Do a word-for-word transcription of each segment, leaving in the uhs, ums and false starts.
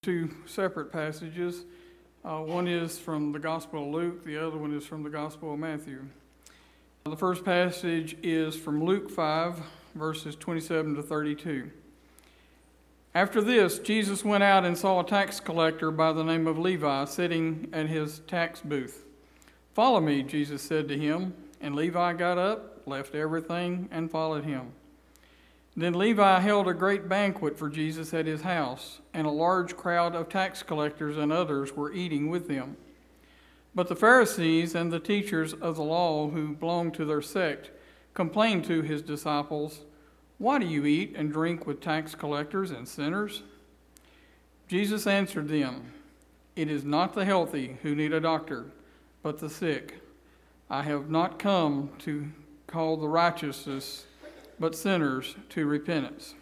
Two separate passages. Uh, one is from the Gospel of Luke, the other one is from the Gospel of Matthew. The first passage is from Luke five, verses twenty-seven to thirty-two. After this, Jesus went out and saw a tax collector by the name of Levi sitting at his tax booth. "Follow me," Jesus said to him, and Levi got up, left everything, and followed him. Then Levi held a great banquet for Jesus at his house, and a large crowd of tax collectors and others were eating with them. But the Pharisees and the teachers of the law who belonged to their sect complained to his disciples, "Why do you eat and drink with tax collectors and sinners?" Jesus answered them, "It is not the healthy who need a doctor, but the sick. I have not come to call the righteous, but sinners to repentance."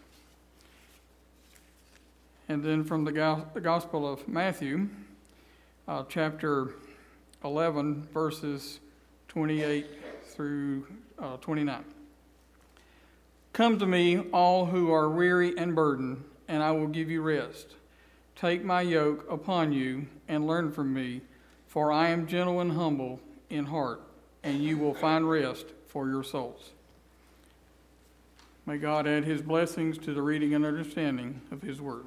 And then from the Gospel of Matthew, uh, chapter eleven, verses twenty-eight through uh, twenty-nine. "Come to me, all who are weary and burdened, and I will give you rest. Take my yoke upon you and learn from me, for I am gentle and humble in heart, and you will find rest for your souls." May God add his blessings to the reading and understanding of his word.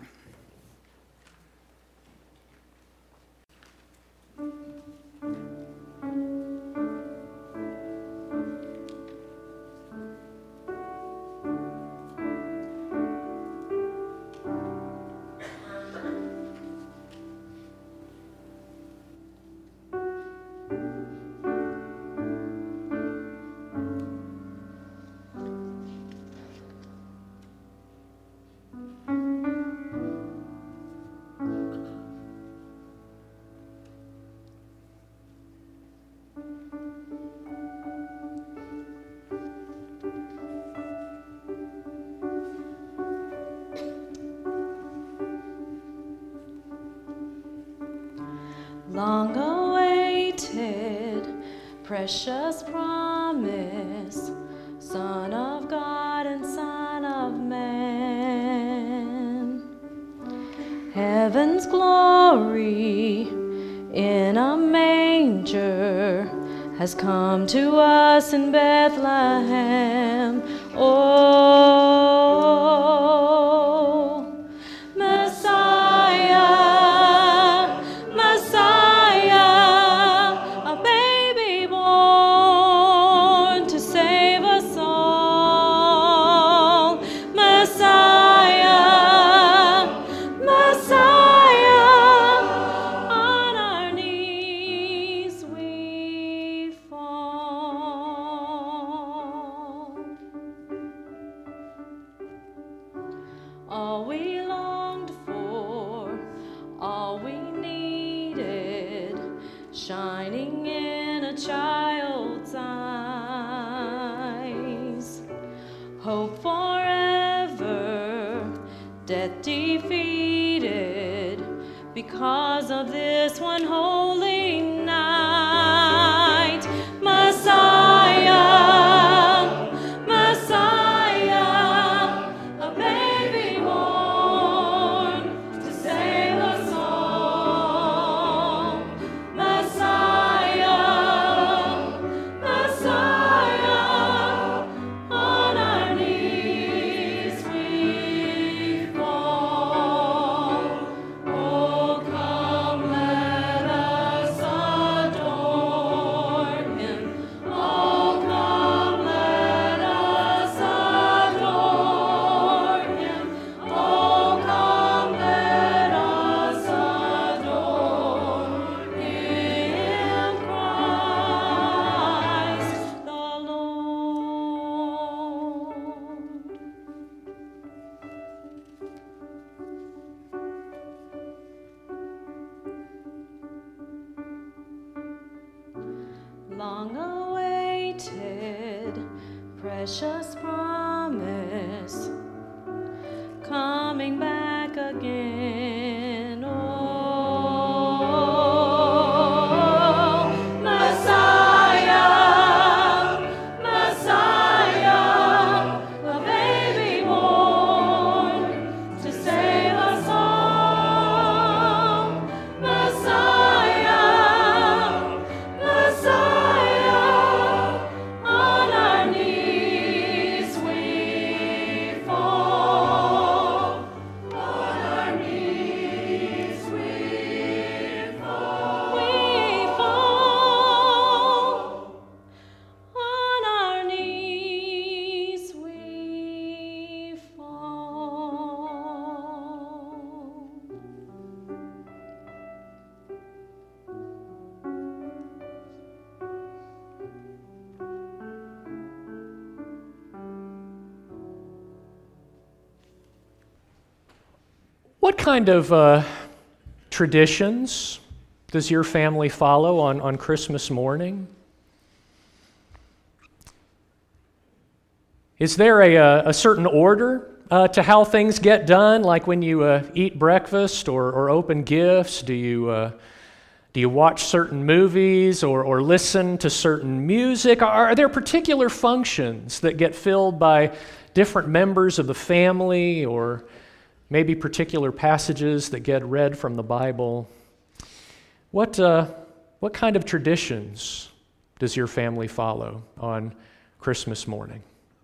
Long awaited, precious promise, Son of God and Son of Man. Heaven's glory in a manger has come to us in Bethlehem. Oh, Messiah, all we longed for, all we needed, shining in a child's eyes. Hope forever, death defeated, because of this one holy night. Messiah, long awaited, precious promise, coming back again. Oh, Messiah, Messiah, a baby born to save us all. What kind of uh, traditions does your family follow on, on Christmas morning? Is there a, a, a certain order uh, to how things get done, like when you uh, eat breakfast or, or open gifts? Do you, uh, do you watch certain movies or, or listen to certain music? Are, are there particular functions that get filled by different members of the family, or maybe particular passages that get read from the Bible? What, uh, what kind of traditions does your family follow on Christmas morning?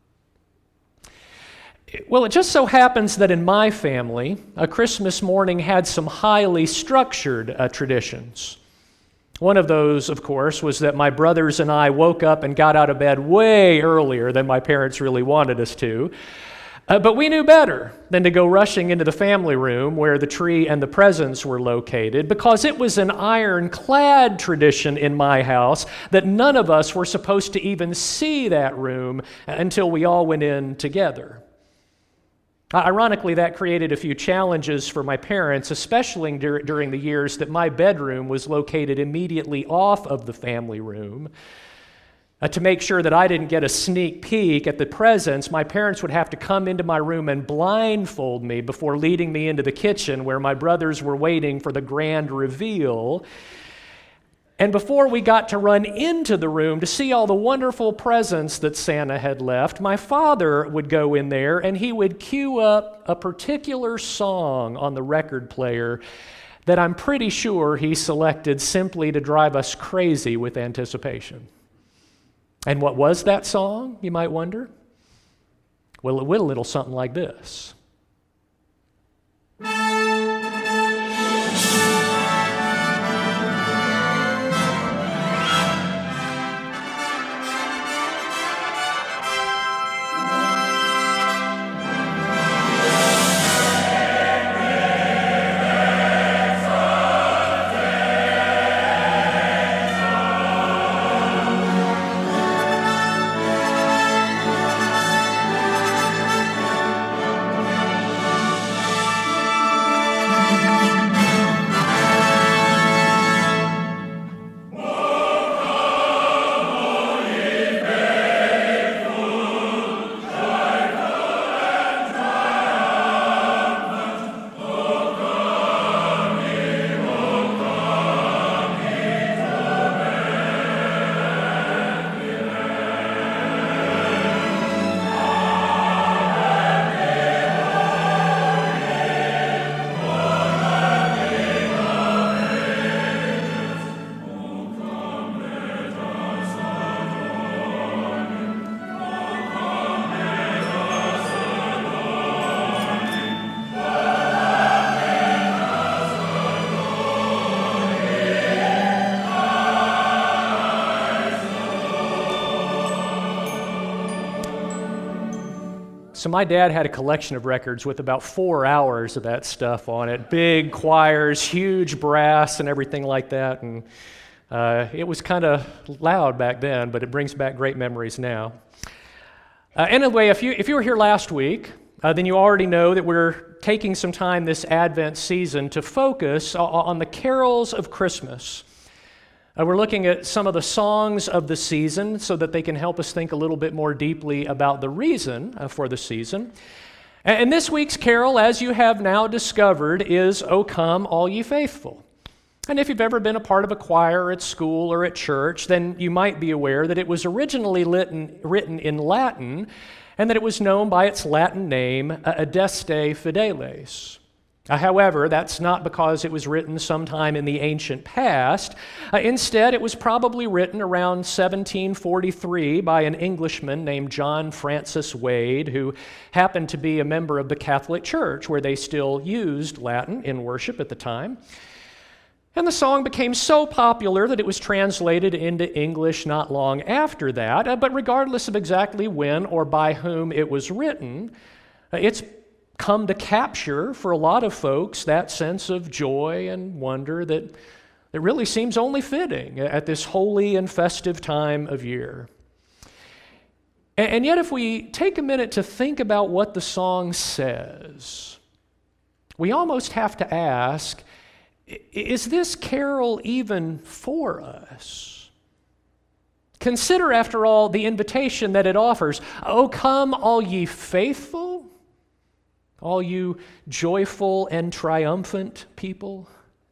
Well, it just so happens that in my family, a Christmas morning had some highly structured uh, traditions. One of those, of course, was that my brothers and I woke up and got out of bed way earlier than my parents really wanted us to. Uh, but we knew better than to go rushing into the family room where the tree and the presents were located, because it was an ironclad tradition in my house that none of us were supposed to even see that room until we all went in together. Ironically, that created a few challenges for my parents, especially dur- during the years that my bedroom was located immediately off of the family room. Uh, to make sure that I didn't get a sneak peek at the presents, my parents would have to come into my room and blindfold me before leading me into the kitchen where my brothers were waiting for the grand reveal. And before we got to run into the room to see all the wonderful presents that Santa had left, my father would go in there and he would cue up a particular song on the record player that I'm pretty sure he selected simply to drive us crazy with anticipation. And what was that song, you might wonder? Well, it went a little something like this. So my dad had a collection of records with about four hours of that stuff on it. Big choirs, huge brass, and everything like that. And uh, it was kind of loud back then, but it brings back great memories now. Uh, anyway, if you if you were here last week, uh, then you already know that we're taking some time this Advent season to focus on the carols of Christmas. Uh, we're looking at some of the songs of the season so that they can help us think a little bit more deeply about the reason uh, for the season. And, and this week's carol, as you have now discovered, is O Come, All Ye Faithful. And if you've ever been a part of a choir at school or at church, then you might be aware that it was originally written, written in Latin, and that it was known by its Latin name, Adeste Fideles. Uh, however, that's not because it was written sometime in the ancient past. Uh, instead, it was probably written around seventeen forty-three by an Englishman named John Francis Wade, who happened to be a member of the Catholic Church, where they still used Latin in worship at the time. And the song became so popular that it was translated into English not long after that. Uh, but regardless of exactly when or by whom it was written, uh, it's come to capture for a lot of folks that sense of joy and wonder that, that really seems only fitting at this holy and festive time of year. And, and yet if we take a minute to think about what the song says, we almost have to ask, is this carol even for us? Consider, after all, the invitation that it offers. "O come, all ye faithful, all you joyful and triumphant people."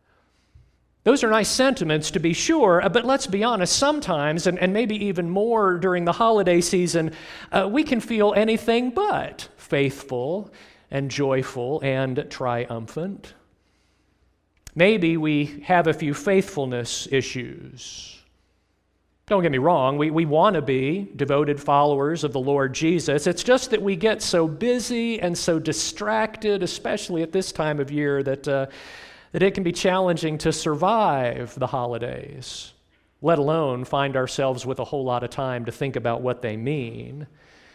Those are nice sentiments, to be sure, but let's be honest, sometimes, and, and maybe even more during the holiday season, uh, we can feel anything but faithful and joyful and triumphant. Maybe we have a few faithfulness issues. Don't get me wrong, we, we want to be devoted followers of the Lord Jesus. It's just that we get so busy and so distracted, especially at this time of year, that, uh, that it can be challenging to survive the holidays, let alone find ourselves with a whole lot of time to think about what they mean.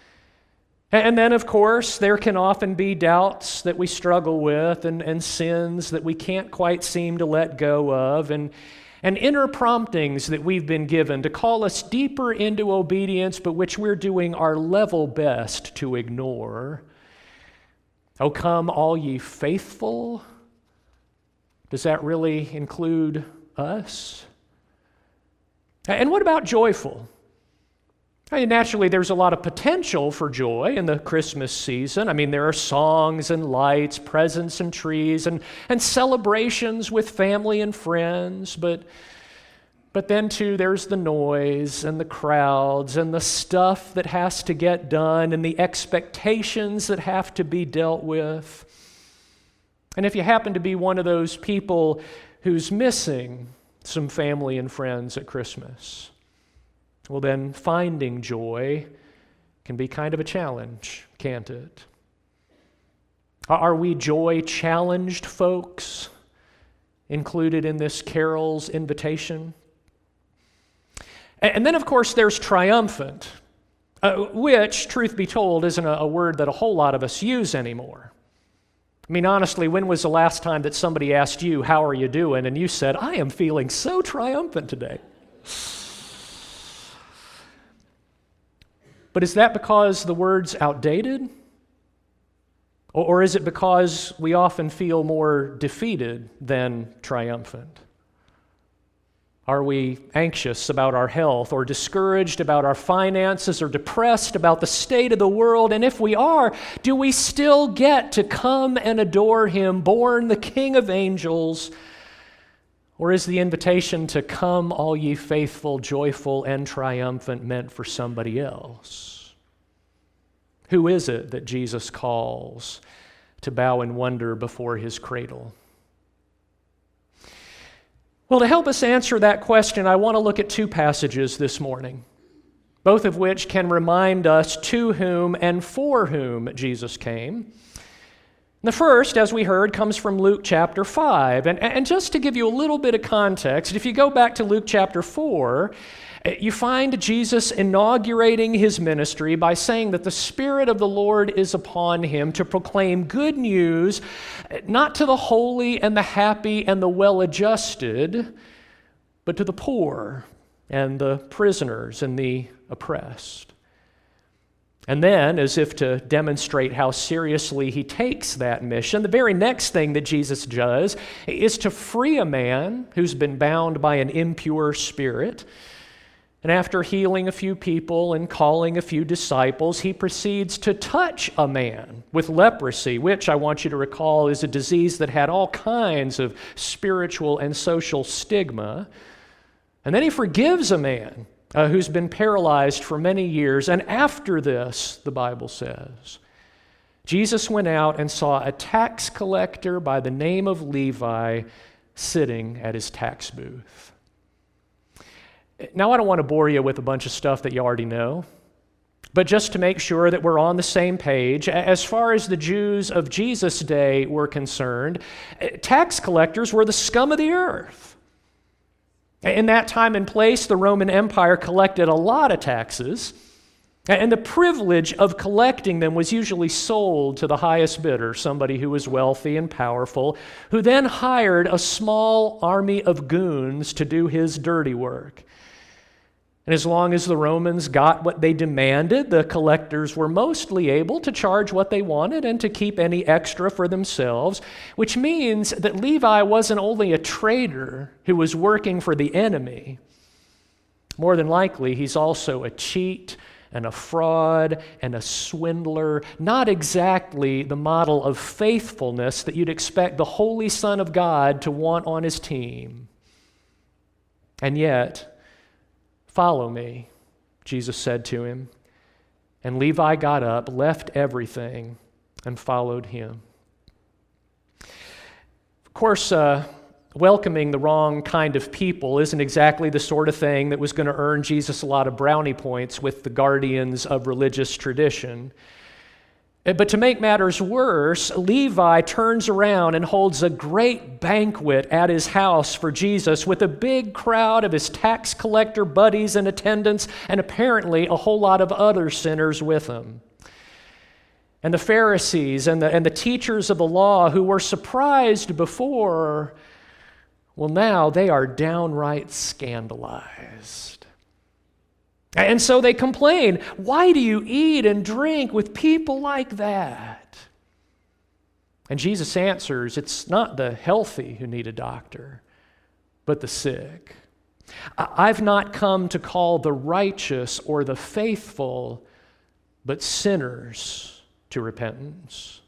And then, of course, there can often be doubts that we struggle with and, and sins that we can't quite seem to let go of, and and inner promptings that we've been given to call us deeper into obedience, but which we're doing our level best to ignore. "O come, all ye faithful." Does that really include us? And what about joyful? I mean, naturally, there's a lot of potential for joy in the Christmas season. I mean, there are songs and lights, presents and trees, and, and celebrations with family and friends. But, but then, too, there's the noise and the crowds and the stuff that has to get done and the expectations that have to be dealt with. And if you happen to be one of those people who's missing some family and friends at Christmas, well, then finding joy can be kind of a challenge, can't it? Are we joy-challenged folks included in this carol's invitation? And then, of course, there's triumphant, uh, which, truth be told, isn't a, a word that a whole lot of us use anymore. I mean, honestly, when was the last time that somebody asked you, "How are you doing?" and you said, "I am feeling so triumphant today"? But is that because the word's outdated? Or is it because we often feel more defeated than triumphant? Are we anxious about our health, or discouraged about our finances, or depressed about the state of the world? And if we are, do we still get to come and adore Him, born the King of angels? Or is the invitation to "Come, all ye faithful, joyful, and triumphant" meant for somebody else? Who is it that Jesus calls to bow in wonder before His cradle? Well, to help us answer that question, I want to look at two passages this morning, both of which can remind us to whom and for whom Jesus came. The first, as we heard, comes from Luke chapter five. And, and just to give you a little bit of context, if you go back to Luke chapter four, you find Jesus inaugurating His ministry by saying that the Spirit of the Lord is upon Him to proclaim good news, not to the holy and the happy and the well-adjusted, but to the poor and the prisoners and the oppressed. And then, as if to demonstrate how seriously He takes that mission, the very next thing that Jesus does is to free a man who's been bound by an impure spirit. And after healing a few people and calling a few disciples, He proceeds to touch a man with leprosy, which, I want you to recall, is a disease that had all kinds of spiritual and social stigma. And then He forgives a man Uh, who's been paralyzed for many years. And after this, the Bible says, Jesus went out and saw a tax collector by the name of Levi sitting at his tax booth. Now, I don't want to bore you with a bunch of stuff that you already know, but just to make sure that we're on the same page, as far as the Jews of Jesus' day were concerned, tax collectors were the scum of the earth. In that time and place, the Roman Empire collected a lot of taxes, and the privilege of collecting them was usually sold to the highest bidder, somebody who was wealthy and powerful, who then hired a small army of goons to do his dirty work. And as long as the Romans got what they demanded, the collectors were mostly able to charge what they wanted and to keep any extra for themselves, which means that Levi wasn't only a traitor who was working for the enemy. More than likely, he's also a cheat and a fraud and a swindler, not exactly the model of faithfulness that you'd expect the Holy Son of God to want on his team. And yet, "Follow me," Jesus said to him. And Levi got up, left everything, and followed him. Of course, uh, welcoming the wrong kind of people isn't exactly the sort of thing that was going to earn Jesus a lot of brownie points with the guardians of religious tradition. But to make matters worse, Levi turns around and holds a great banquet at his house for Jesus with a big crowd of his tax collector buddies in attendance and apparently a whole lot of other sinners with him. And the Pharisees and the, and the teachers of the law who were surprised before, well, now they are downright scandalized. And so they complain, "Why do you eat and drink with people like that?" And Jesus answers, "It's not the healthy who need a doctor, but the sick. I've not come to call the righteous or the faithful, but sinners to repentance."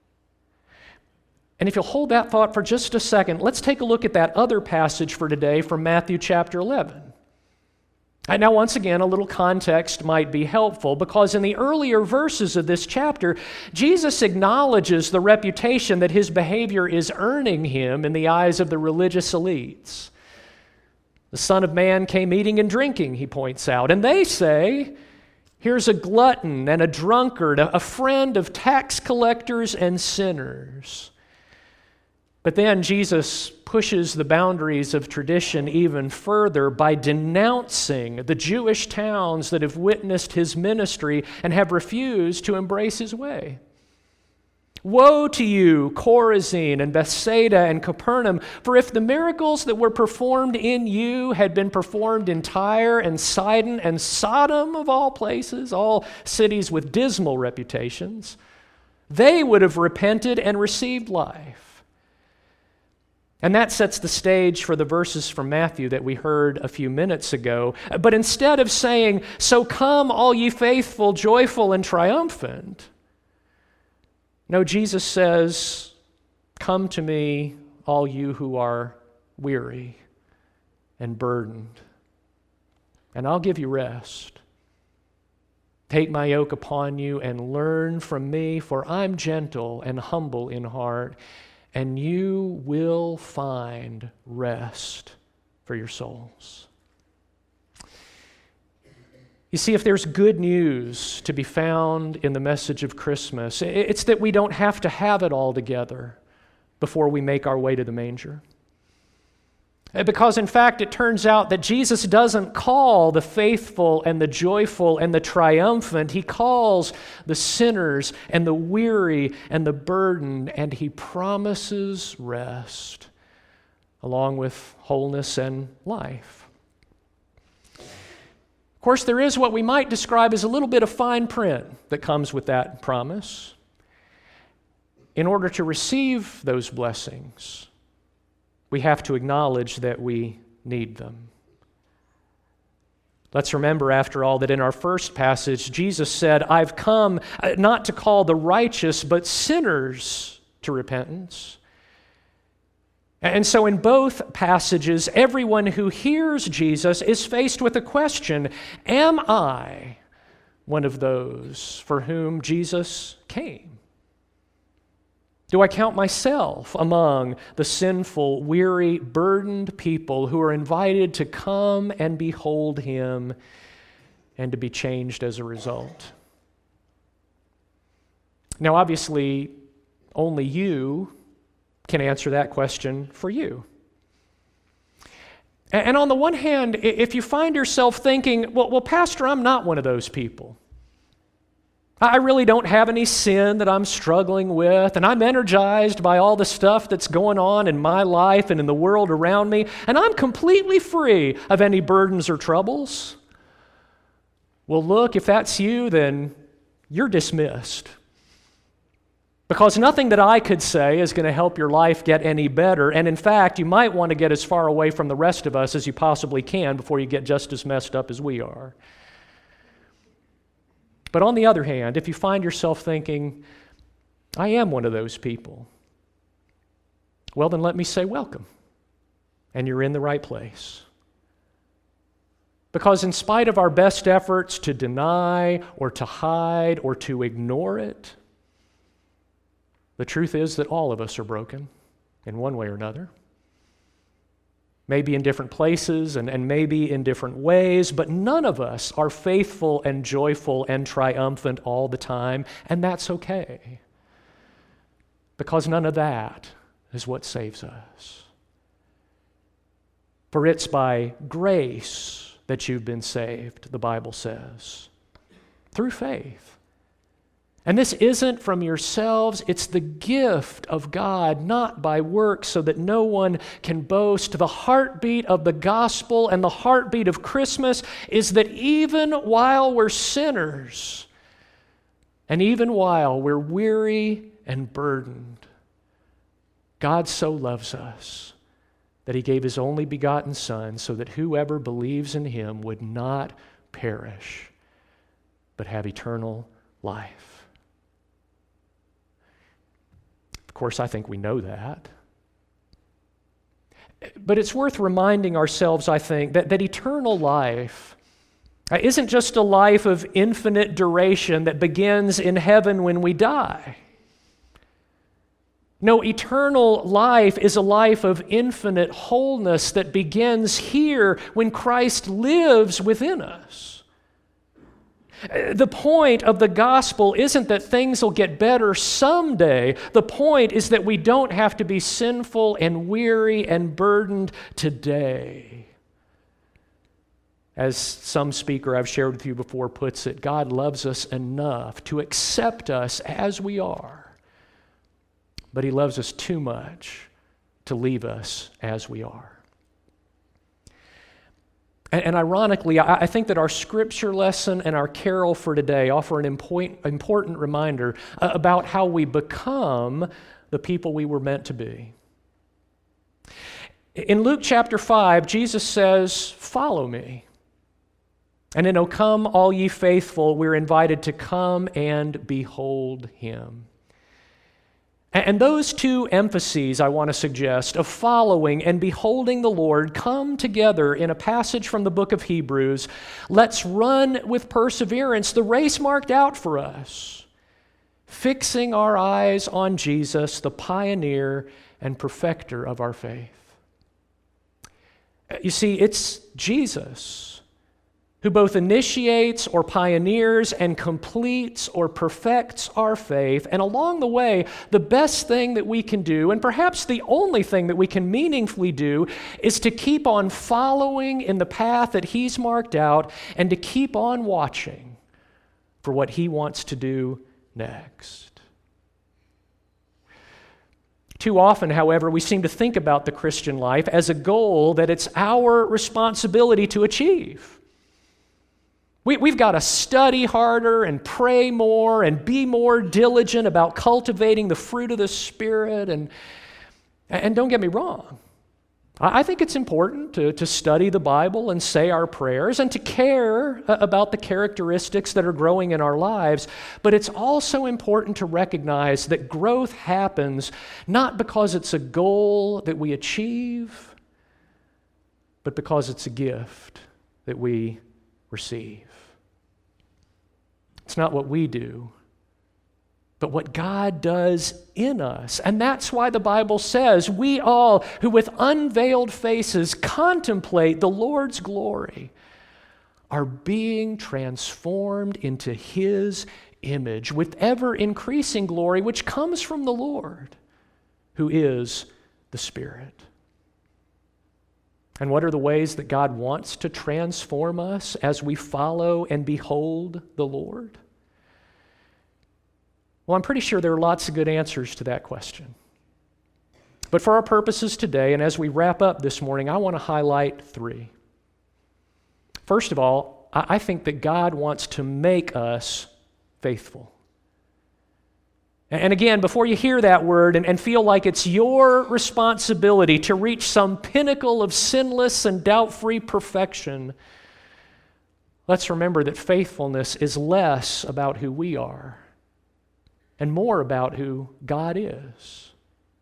And if you'll hold that thought for just a second, let's take a look at that other passage for today from Matthew chapter eleven. And now, once again, a little context might be helpful because in the earlier verses of this chapter, Jesus acknowledges the reputation that his behavior is earning him in the eyes of the religious elites. The Son of Man came eating and drinking, he points out, and they say, "Here's a glutton and a drunkard, a friend of tax collectors and sinners." But then Jesus pushes the boundaries of tradition even further by denouncing the Jewish towns that have witnessed his ministry and have refused to embrace his way. "Woe to you, Chorazin and Bethsaida and Capernaum, for if the miracles that were performed in you had been performed in Tyre and Sidon and Sodom of all places, all cities with dismal reputations, they would have repented and received life." And that sets the stage for the verses from Matthew that we heard a few minutes ago. But instead of saying, "So come, all ye faithful, joyful, and triumphant," no, Jesus says, "Come to me, all you who are weary and burdened, and I'll give you rest. Take my yoke upon you and learn from me, for I'm gentle and humble in heart, and you will find rest for your souls." You see, if there's good news to be found in the message of Christmas, it's that we don't have to have it all together before we make our way to the manger. Because in fact, it turns out that Jesus doesn't call the faithful and the joyful and the triumphant. He calls the sinners and the weary and the burdened, and he promises rest along with wholeness and life. Of course, there is what we might describe as a little bit of fine print that comes with that promise. In order to receive those blessings, we have to acknowledge that we need them. Let's remember, after all, that in our first passage, Jesus said, "I've come not to call the righteous, but sinners to repentance." And so in both passages, everyone who hears Jesus is faced with a question: am I one of those for whom Jesus came? Do I count myself among the sinful, weary, burdened people who are invited to come and behold him and to be changed as a result? Now, obviously, only you can answer that question for you. And on the one hand, if you find yourself thinking, well, well, Pastor, I'm not one of those people. I really don't have any sin that I'm struggling with, and I'm energized by all the stuff that's going on in my life and in the world around me, and I'm completely free of any burdens or troubles. Well, look, if that's you, then you're dismissed. Because nothing that I could say is going to help your life get any better. And in fact, you might want to get as far away from the rest of us as you possibly can before you get just as messed up as we are. But on the other hand, if you find yourself thinking, I am one of those people, well, then let me say welcome. And you're in the right place. Because in spite of our best efforts to deny or to hide or to ignore it, the truth is that all of us are broken in one way or another. Maybe in different places and, and maybe in different ways, but none of us are faithful and joyful and triumphant all the time, and that's okay. Because none of that is what saves us. For it's by grace that you've been saved, the Bible says, through faith. And this isn't from yourselves, it's the gift of God, not by works, so that no one can boast. The heartbeat of the gospel and the heartbeat of Christmas is that even while we're sinners, and even while we're weary and burdened, God so loves us that he gave his only begotten Son so that whoever believes in him would not perish, but have eternal life. Of course, I think we know that. But it's worth reminding ourselves, I think, that, that eternal life isn't just a life of infinite duration that begins in heaven when we die. No, eternal life is a life of infinite wholeness that begins here when Christ lives within us. The point of the gospel isn't that things will get better someday. The point is that we don't have to be sinful and weary and burdened today. As some speaker I've shared with you before puts it, God loves us enough to accept us as we are. But he loves us too much to leave us as we are. And, and ironically, I, I think that our scripture lesson and our carol for today offer an important, important reminder uh, about how we become the people we were meant to be. In Luke chapter five, Jesus says, "Follow me." And in "O come, all ye faithful," we're invited to come and behold him. And those two emphases I want to suggest of following and beholding the Lord come together in a passage from the book of Hebrews. Let's run with perseverance the race marked out for us, fixing our eyes on Jesus, the pioneer and perfecter of our faith. You see, it's Jesus who both initiates or pioneers and completes or perfects our faith. And along the way, the best thing that we can do, and perhaps the only thing that we can meaningfully do, is to keep on following in the path that he's marked out and to keep on watching for what he wants to do next. Too often, however, we seem to think about the Christian life as a goal that it's our responsibility to achieve. We, we've got to study harder and pray more and be more diligent about cultivating the fruit of the Spirit. And, and don't get me wrong, I think it's important to, to study the Bible and say our prayers and to care about the characteristics that are growing in our lives. But it's also important to recognize that growth happens not because it's a goal that we achieve, but because it's a gift that we receive. It's not what we do, but what God does in us. And that's why the Bible says, we all who with unveiled faces contemplate the Lord's glory are being transformed into his image with ever-increasing glory, which comes from the Lord, who is the Spirit. And what are the ways that God wants to transform us as we follow and behold the Lord? Well, I'm pretty sure there are lots of good answers to that question. But for our purposes today, and as we wrap up this morning, I want to highlight three. First of all, I think that God wants to make us faithful. And again, before you hear that word and, and feel like it's your responsibility to reach some pinnacle of sinless and doubt-free perfection, let's remember that faithfulness is less about who we are and more about who God is.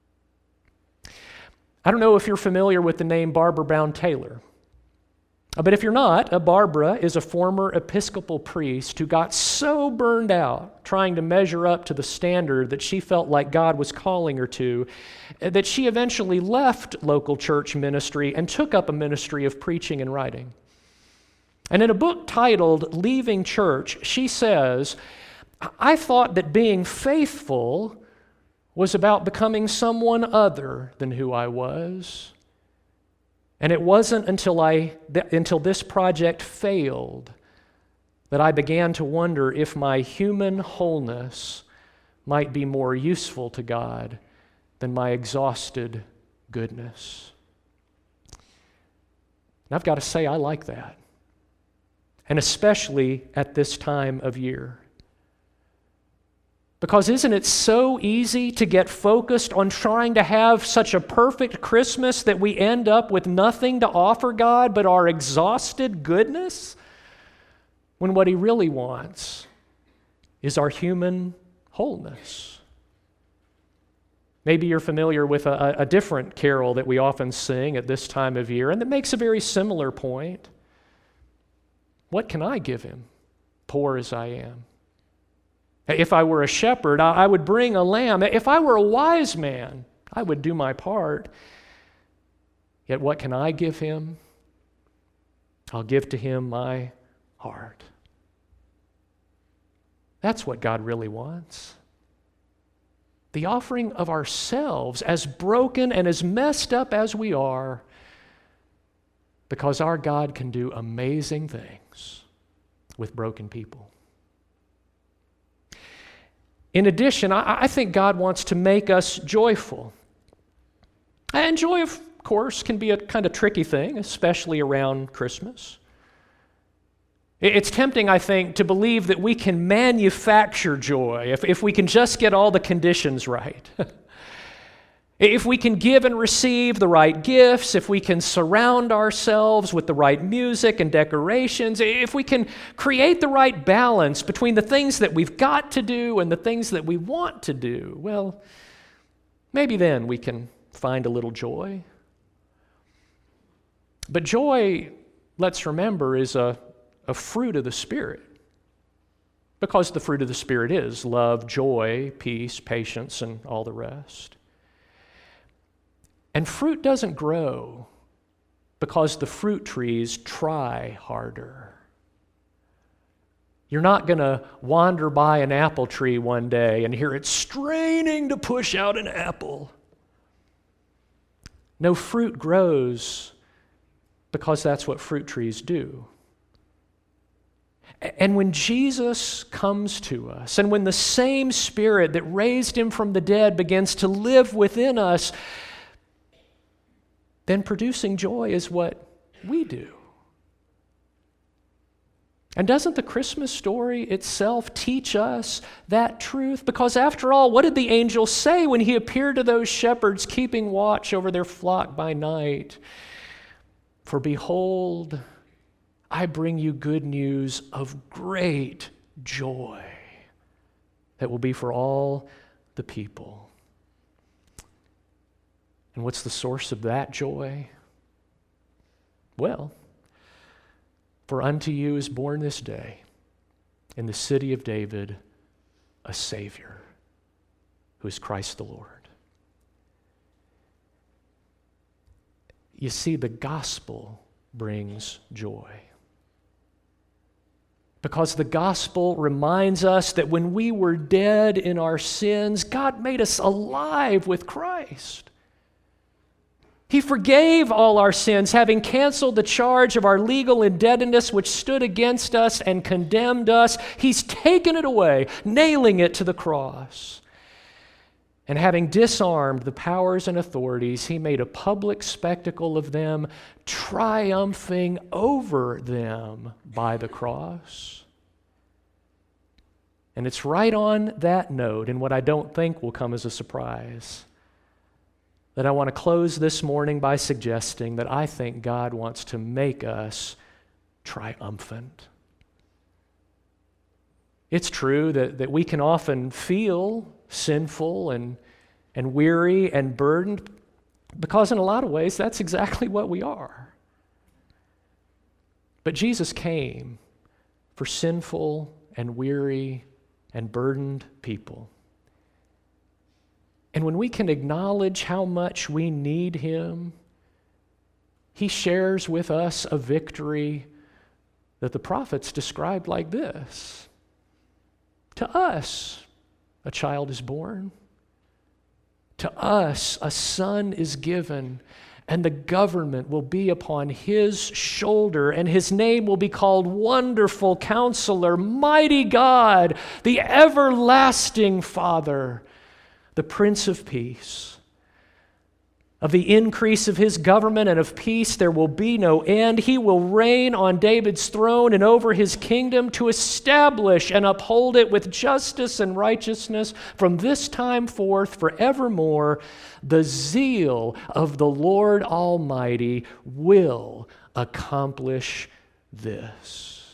I don't know if you're familiar with the name Barbara Brown Taylor. But if you're not, Barbara is a former Episcopal priest who got so burned out trying to measure up to the standard that she felt like God was calling her to, that she eventually left local church ministry and took up a ministry of preaching and writing. And in a book titled Leaving Church, she says, "I thought that being faithful was about becoming someone other than who I was. And it wasn't until I th- until this project failed that I began to wonder if my human wholeness might be more useful to God than my exhausted goodness." And I've got to say, I like that. And especially at this time of year. Because isn't it so easy to get focused on trying to have such a perfect Christmas that we end up with nothing to offer God but our exhausted goodness? When what He really wants is our human wholeness. Maybe you're familiar with a, a different carol that we often sing at this time of year, and that makes a very similar point. What can I give Him, poor as I am? If I were a shepherd, I would bring a lamb. If I were a wise man, I would do my part. Yet what can I give Him? I'll give to Him my heart. That's what God really wants. The offering of ourselves, as broken and as messed up as we are, because our God can do amazing things with broken people. In addition, I think God wants to make us joyful. And joy, of course, can be a kind of tricky thing, especially around Christmas. It's tempting, I think, to believe that we can manufacture joy if, if we can just get all the conditions right. If we can give and receive the right gifts, if we can surround ourselves with the right music and decorations, if we can create the right balance between the things that we've got to do and the things that we want to do, well, maybe then we can find a little joy. But joy, let's remember, is a, a fruit of the Spirit. Because the fruit of the Spirit is love, joy, peace, patience, and all the rest. And fruit doesn't grow because the fruit trees try harder. You're not going to wander by an apple tree one day and hear it straining to push out an apple. No, fruit grows because that's what fruit trees do. And when Jesus comes to us, and when the same Spirit that raised Him from the dead begins to live within us, then producing joy is what we do. And doesn't the Christmas story itself teach us that truth? Because after all, what did the angel say when He appeared to those shepherds keeping watch over their flock by night? For behold, I bring you good news of great joy that will be for all the people. And what's the source of that joy? Well, for unto you is born this day in the city of David a Savior, who is Christ the Lord. You see, the gospel brings joy. Because the gospel reminds us that when we were dead in our sins, God made us alive with Christ. He forgave all our sins, having canceled the charge of our legal indebtedness which stood against us and condemned us. He's taken it away, nailing it to the cross. And having disarmed the powers and authorities, he made a public spectacle of them, triumphing over them by the cross. And it's right on that note, and what I don't think will come as a surprise, that I want to close this morning by suggesting that I think God wants to make us triumphant. It's true that, that we can often feel sinful and, and weary and burdened, because in a lot of ways that's exactly what we are. But Jesus came for sinful and weary and burdened people. And when we can acknowledge how much we need him, he shares with us a victory that the prophets described like this. To us, a child is born. To us, a son is given, and the government will be upon his shoulder, and his name will be called Wonderful Counselor, Mighty God, the Everlasting Father, the Prince of Peace. Of the increase of his government and of peace there will be no end. He will reign on David's throne and over his kingdom, to establish and uphold it with justice and righteousness from this time forth forevermore. The zeal of the Lord Almighty will accomplish this.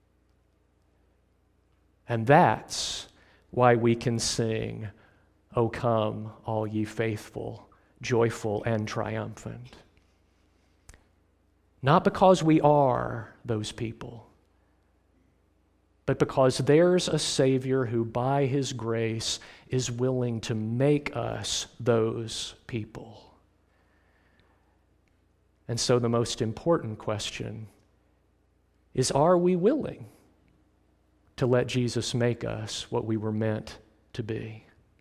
And that's why we can sing, "O come, all ye faithful, joyful and triumphant." Not because we are those people, but because there's a Savior who by his grace is willing to make us those people. And so the most important question is, are we willing to let Jesus make us what we were meant to be?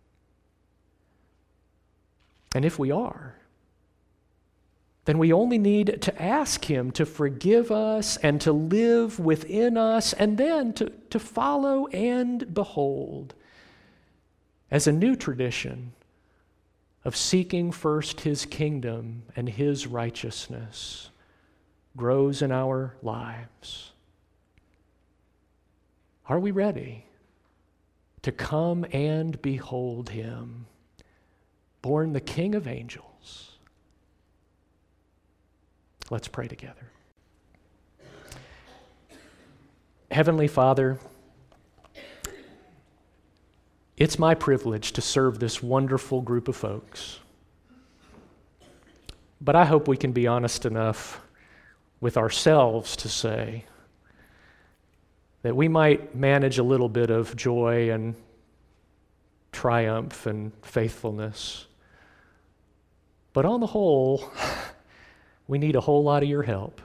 And if we are, then we only need to ask him to forgive us and to live within us, and then to, to follow and behold as a new tradition of seeking first his kingdom and his righteousness grows in our lives. Are we ready to come and behold him, born the King of angels? Let's pray together. Heavenly Father, it's my privilege to serve this wonderful group of folks. But I hope we can be honest enough with ourselves to say that we might manage a little bit of joy and triumph and faithfulness. But on the whole, we need a whole lot of your help.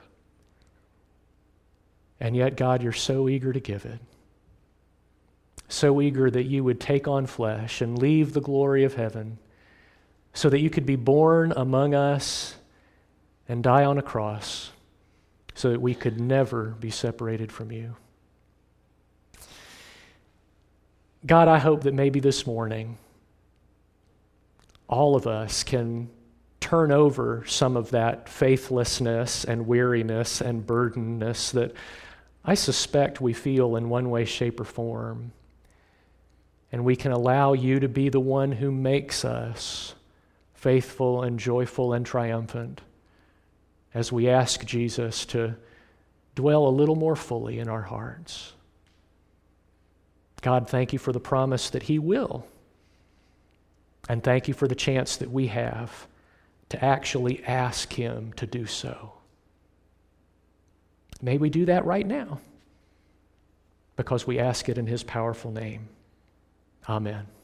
And yet, God, you're so eager to give it. So eager that you would take on flesh and leave the glory of heaven so that you could be born among us and die on a cross so that we could never be separated from you. God, I hope that maybe this morning all of us can turn over some of that faithlessness and weariness and burdenness that I suspect we feel in one way, shape, or form. And we can allow you to be the one who makes us faithful and joyful and triumphant as we ask Jesus to dwell a little more fully in our hearts. God, thank you for the promise that he will. And thank you for the chance that we have to actually ask him to do so. May we do that right now, because we ask it in his powerful name. Amen.